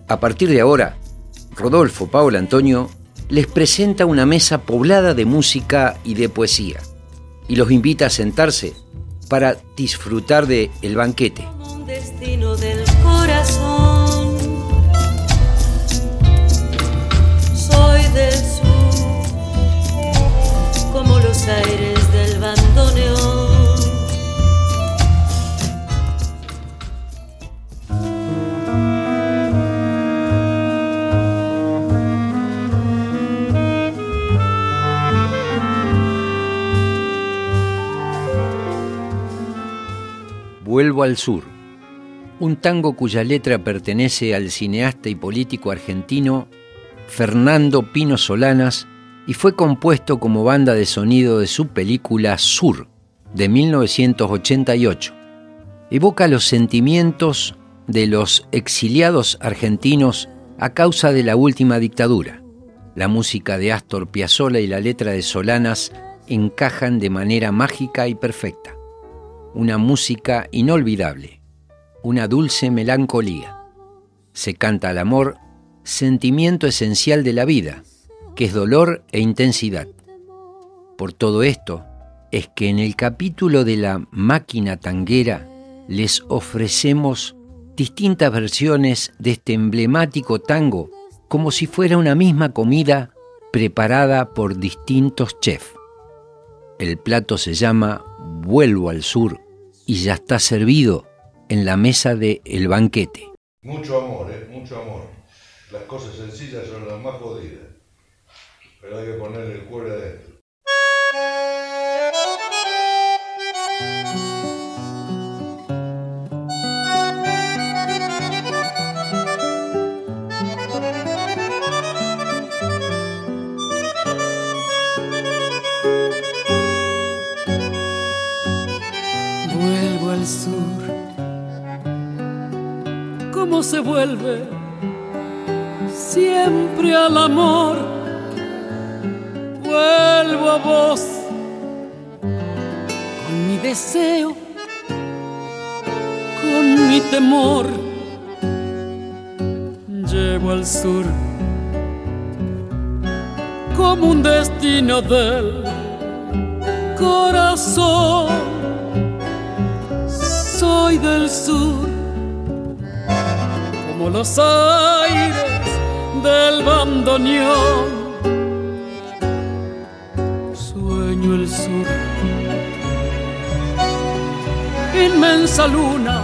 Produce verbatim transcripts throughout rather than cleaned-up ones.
A partir de ahora, Rodolfo Paolo Antonio les presenta una mesa poblada de música y de poesía y los invita a sentarse para disfrutar de El Banquete. Un destino del corazón. Soy del sur, como los aires del bandoneón. Vuelvo al sur, un tango cuya letra pertenece al cineasta y político argentino Fernando Pino Solanas y fue compuesto como banda de sonido de su película Sur, de mil novecientos ochenta y ocho. Evoca los sentimientos de los exiliados argentinos a causa de la última dictadura. La música de Astor Piazzolla y la letra de Solanas encajan de manera mágica y perfecta. Una música inolvidable, una dulce melancolía. Se canta al amor, sentimiento esencial de la vida, que es dolor e intensidad. Por todo esto, es que en el capítulo de la máquina tanguera les ofrecemos distintas versiones de este emblemático tango, como si fuera una misma comida preparada por distintos chefs. El plato se llama Vuelvo al sur y ya está servido en la mesa de El Banquete. Mucho amor, ¿eh? Mucho amor. Las cosas sencillas son las más jodidas, pero hay que ponerle el cuero adentro. Vuelvo al sur, ¿cómo se vuelve? Siempre al amor. Vuelvo a vos, con mi deseo, con mi temor. Llevo al sur como un destino del corazón. Soy del sur, como los aires del bandoneón. Sueño el sur, inmensa luna,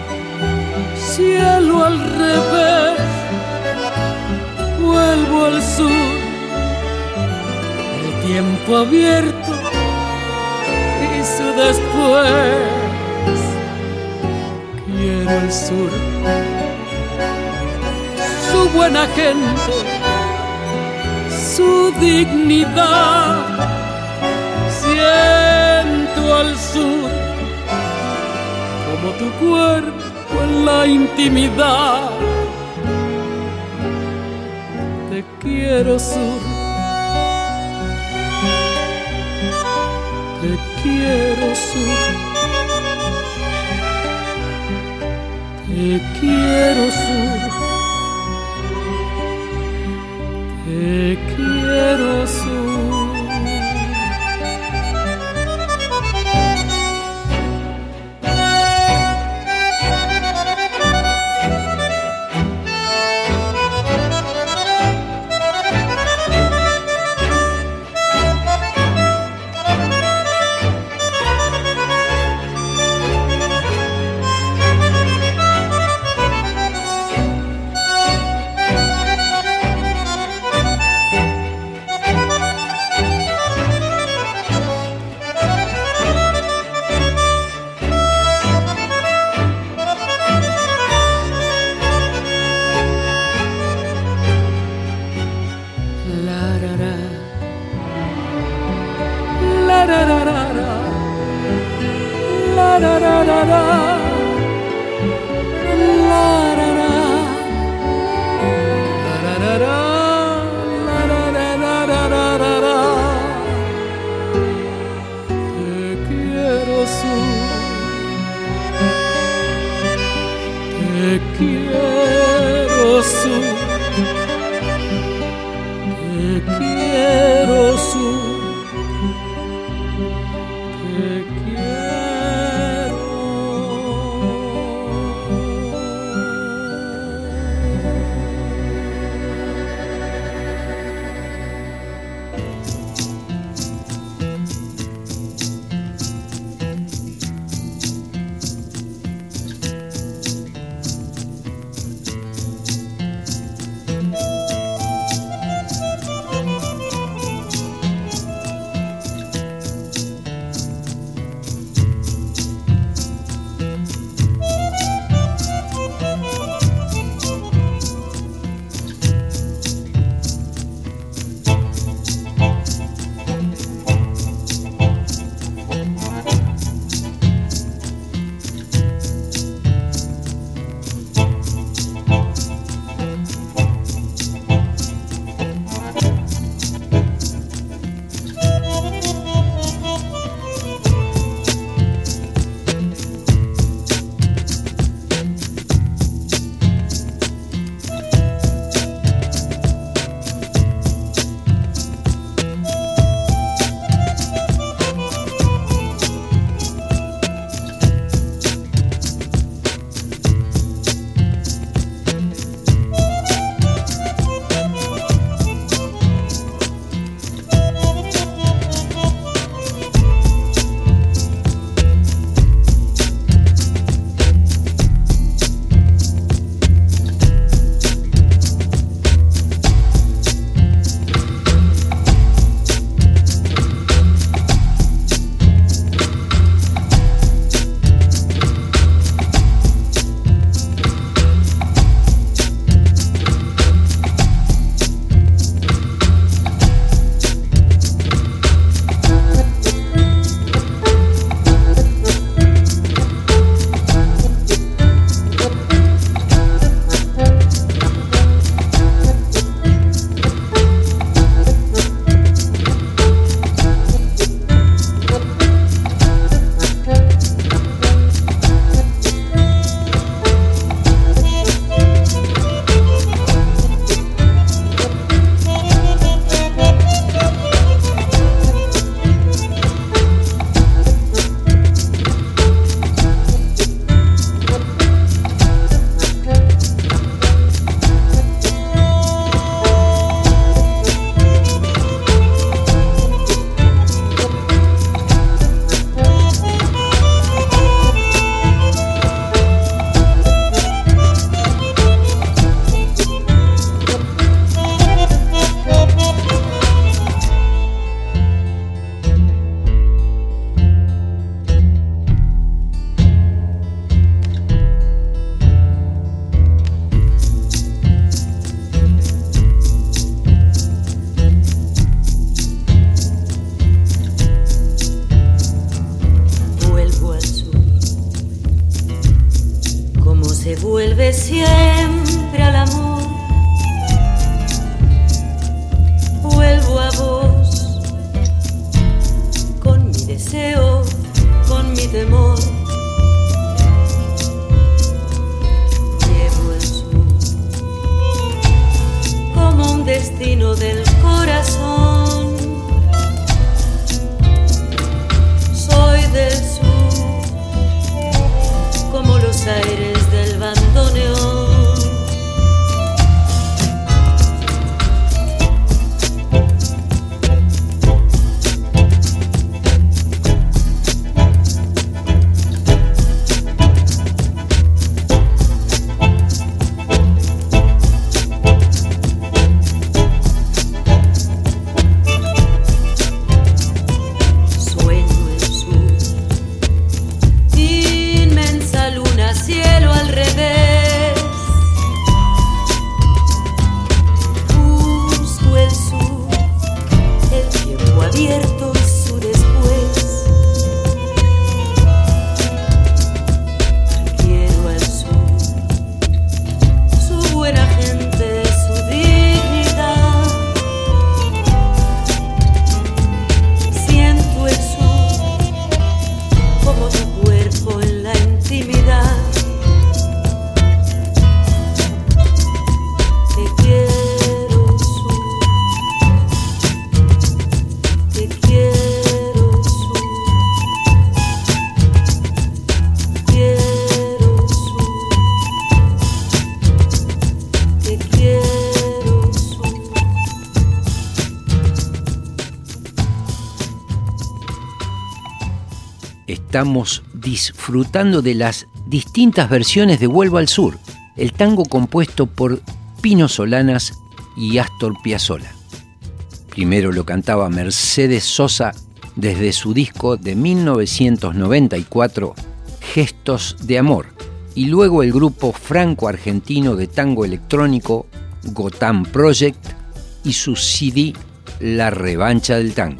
cielo al revés. Vuelvo al sur, el tiempo abierto y su después. Quiero el sur, su buena gente, su dignidad. Siento al sur como tu cuerpo en la intimidad. Te quiero sur, te quiero sur. Te quiero sur, te quiero sur. Te quiero quiero sur, te quiero sur, te quiero. vuelve siempre al amor. Vuelvo a vos con mi deseo, con mi temor. Llevo el sur como un destino del corazón. Soy del sur como los aires del bandoneón. estamos disfrutando de las distintas versiones de Vuelvo al Sur, el tango compuesto por Pino Solanas y Astor Piazzolla. Primero lo cantaba Mercedes Sosa desde su disco de mil novecientos noventa y cuatro, Gestos de Amor, y luego el grupo franco-argentino de tango electrónico Gotham Project y su C D La Revancha del Tango.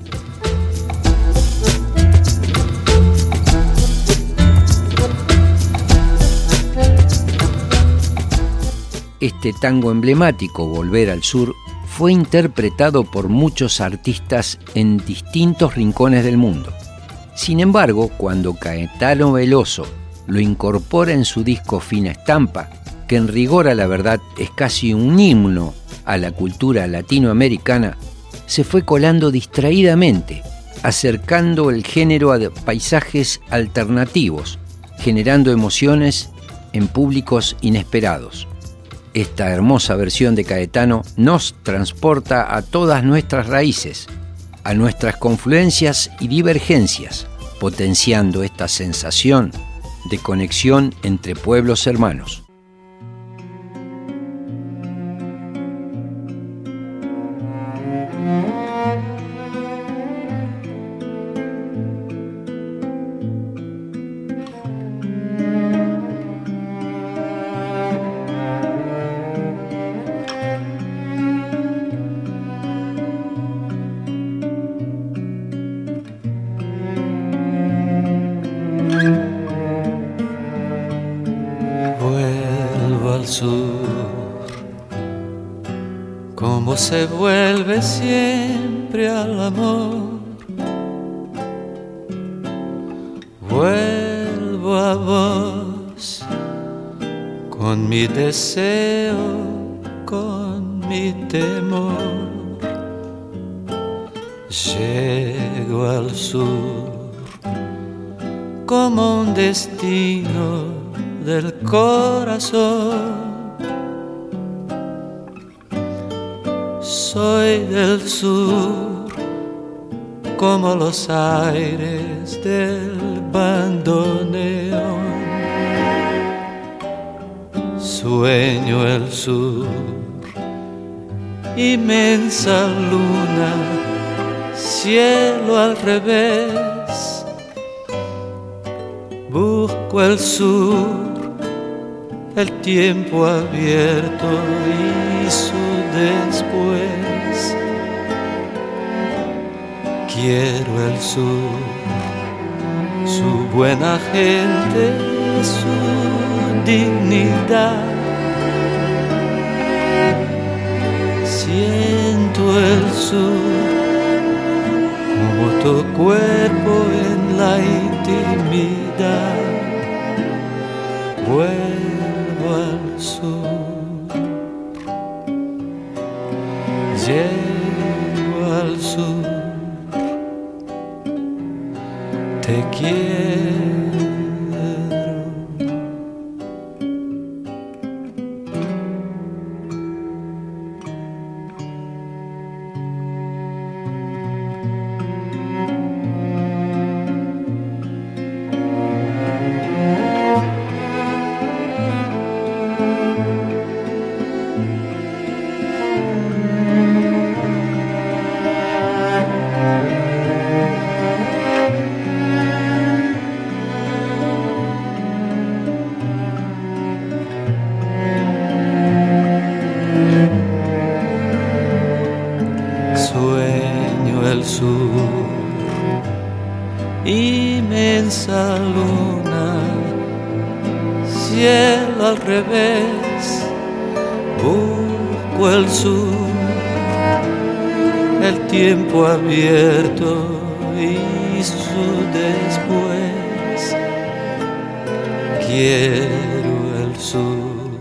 Este tango emblemático, Volver al Sur, fue interpretado por muchos artistas en distintos rincones del mundo. Sin embargo, cuando Caetano Veloso lo incorpora en su disco Fina Estampa, que en rigor a la verdad es casi un himno a la cultura latinoamericana, se fue colando distraídamente, acercando el género a paisajes alternativos, generando emociones en públicos inesperados. Esta hermosa versión de Caetano nos transporta a todas nuestras raíces, a nuestras confluencias y divergencias, potenciando esta sensación de conexión entre pueblos hermanos. Como se vuelve siempre al amor, vuelvo a vos con mi deseo, con mi temor. Llego al sur como un destino del corazón. Soy del sur como los aires del bandoneón. Sueño el sur, inmensa luna, cielo al revés. Busco el sur, el tiempo abierto y su después. Quiero el sur, su buena gente, su dignidad. Siento el sur como tu cuerpo en la intimidad. Vuelvo al sur, llego al sur, te quiero. Inmensa luna, cielo al revés. Busco el sur, el tiempo abierto y su después. Quiero el sur,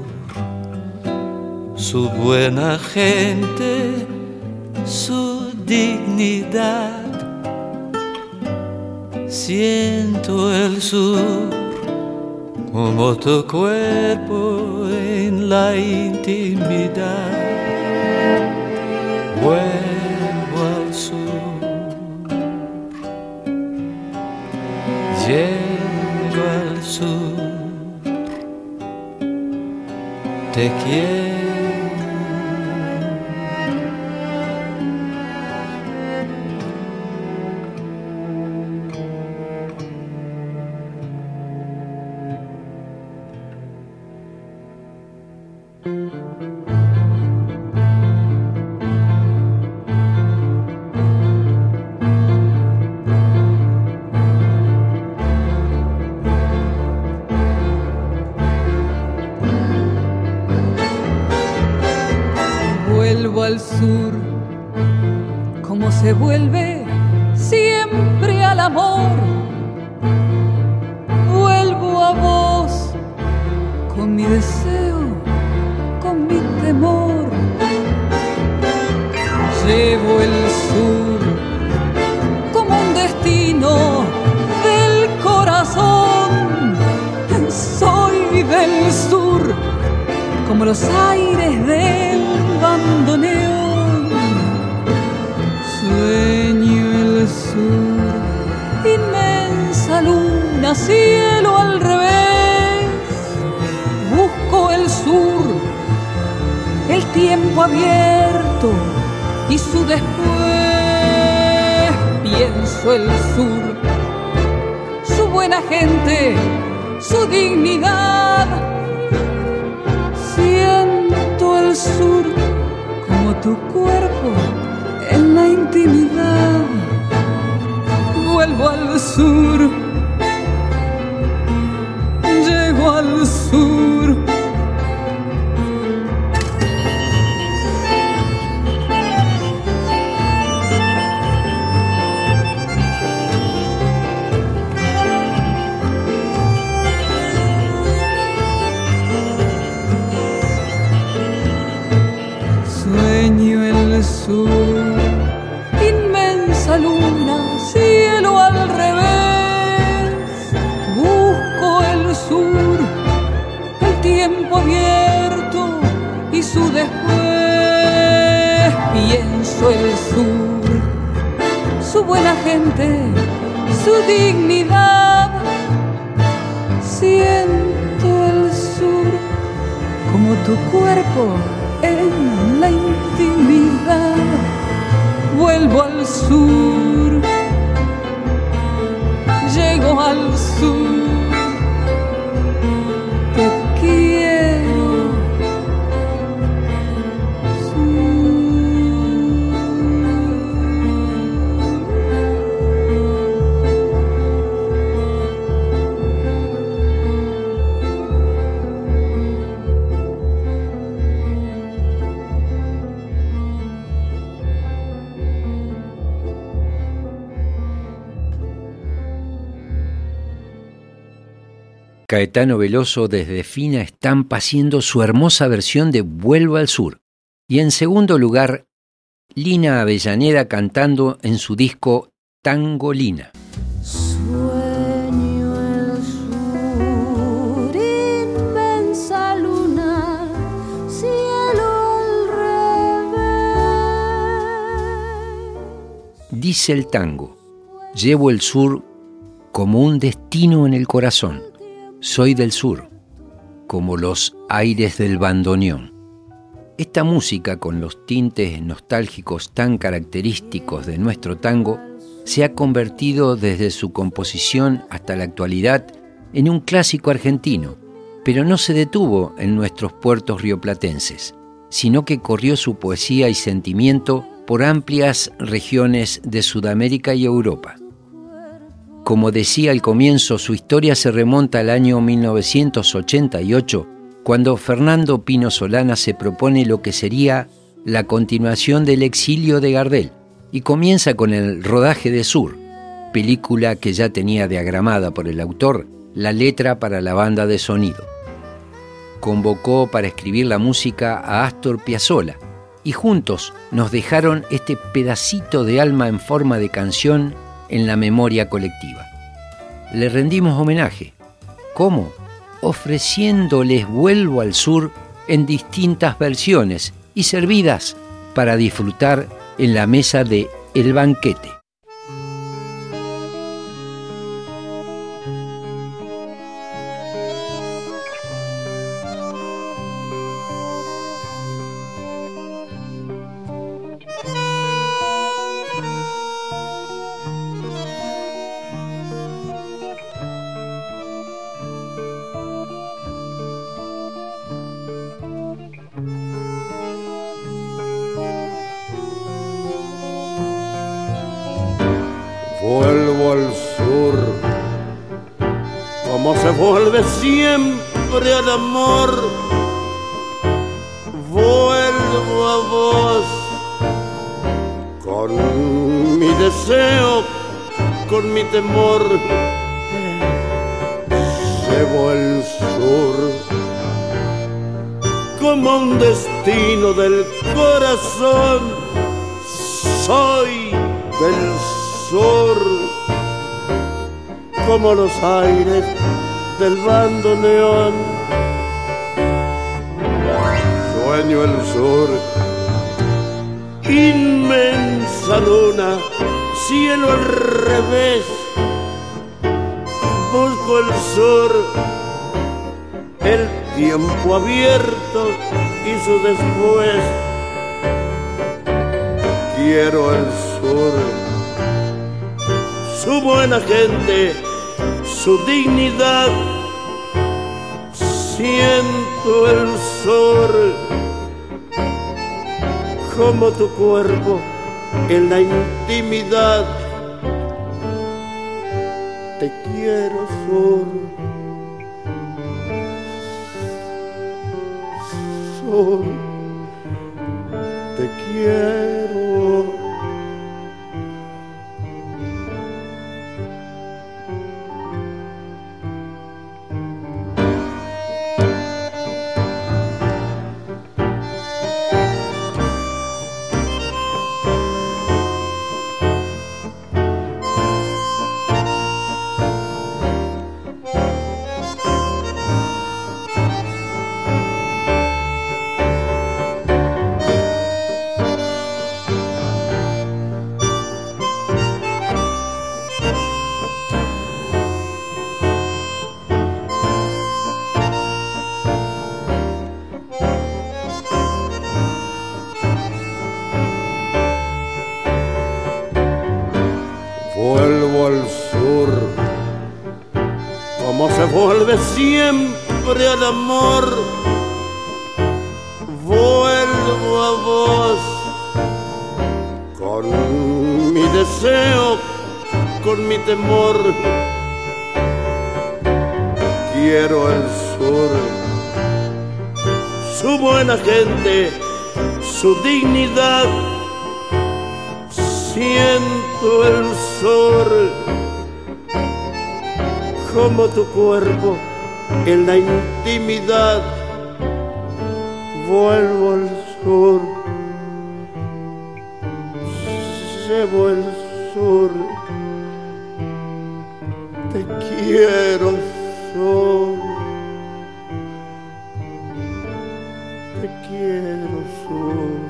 su buena gente, su dignidad. Siento el sur como tu cuerpo en la intimidad. Vuelvo al sur, te quiero. Vuelvo al sur, como se vuelve siempre al amor. Vuelvo a vos, con mi deseo, con mi temor. Llevo el sur como un destino del corazón. Soy del sur, como los aires del bandoneón. Sueño el sur, inmensa luna, cielo al revés. Busco el sur, el tiempo abierto y su después. Pienso el sur, su buena gente, su dignidad. Siento el sur como tu cuerpo en la intimidad. Vuelvo al sur, llego al sur. Sueño el sur, inmensa luna, cielo al revés. Busco el sur, el tiempo abierto y su después. Pienso el sur, su buena gente, su dignidad. Siento el sur como tu cuerpo en la intimidad. Vuelvo al sur, llego al sur. Te quiero, Caetano Veloso desde Fina Estampa haciendo su hermosa versión de Vuelvo al Sur. Y en segundo lugar, Lina Avellaneda cantando en su disco Tangolina. Sueño el sur, inmensa luna, cielo al revés. Dice el tango, llevo el sur como un destino en el corazón. Soy del sur, como los aires del bandoneón. Esta música, con los tintes nostálgicos tan característicos de nuestro tango, se ha convertido desde su composición hasta la actualidad en un clásico argentino, pero no se detuvo en nuestros puertos rioplatenses, sino que corrió su poesía y sentimiento por amplias regiones de Sudamérica y Europa. Como decía al comienzo, su historia se remonta al año mil novecientos ochenta y ocho, cuando Fernando Pino Solanas se propone lo que sería la continuación del exilio de Gardel, y comienza con el rodaje de Sur, película que ya tenía diagramada por el autor la letra para la banda de sonido. Convocó para escribir la música a Astor Piazzolla, y juntos nos dejaron este pedacito de alma en forma de canción en la memoria colectiva. Le rendimos homenaje. ¿Cómo? Ofreciéndoles Vuelvo al Sur en distintas versiones y servidas para disfrutar en la mesa de El Banquete. Vuelvo al sur, como se vuelve siempre al amor. Vuelvo a vos, con mi deseo, con mi temor. Llevo el sur, como un destino del corazón. Soy del sur, como los aires del bandoneón. Sueño el sur, inmensa luna, cielo al revés. Busco el sur, el tiempo abierto y su después. Quiero el sur, su buena gente, su dignidad. Siento el sur, como tu cuerpo en la intimidad. Te quiero, sur, sur, te quiero. Vuelvo al sur, como se vuelve siempre al amor. Vuelvo a vos, con mi deseo, con mi temor. Quiero el sur, su buena gente, su dignidad. Siento el sur, como tu cuerpo en la intimidad. Vuelvo al sur, llevo el sur. Te quiero, sur, te quiero, sur.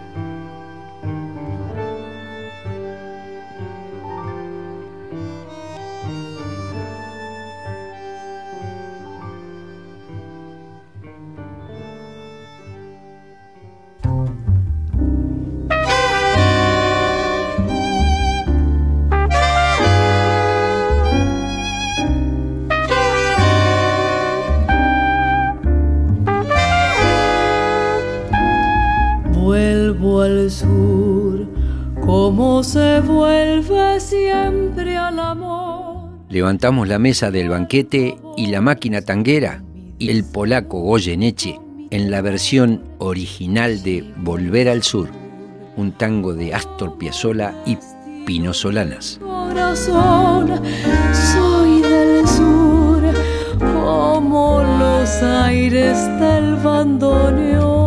Vuelvo al sur, como se vuelve siempre al amor. Levantamos la mesa del banquete y la máquina tanguera y el polaco Goyeneche en la versión original de Volver al Sur, un tango de Astor Piazzolla y Pino Solanas. Corazón, soy del sur, como los aires del bandoneón.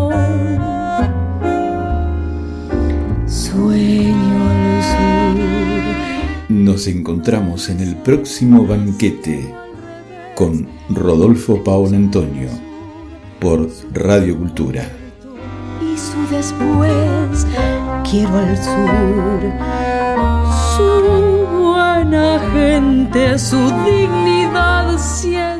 Sueño al sur. Nos encontramos en el próximo banquete con Rodolfo Paon Antonio por Radio Cultura. Y su después, quiero al sur, su buena gente, su dignidad siempre.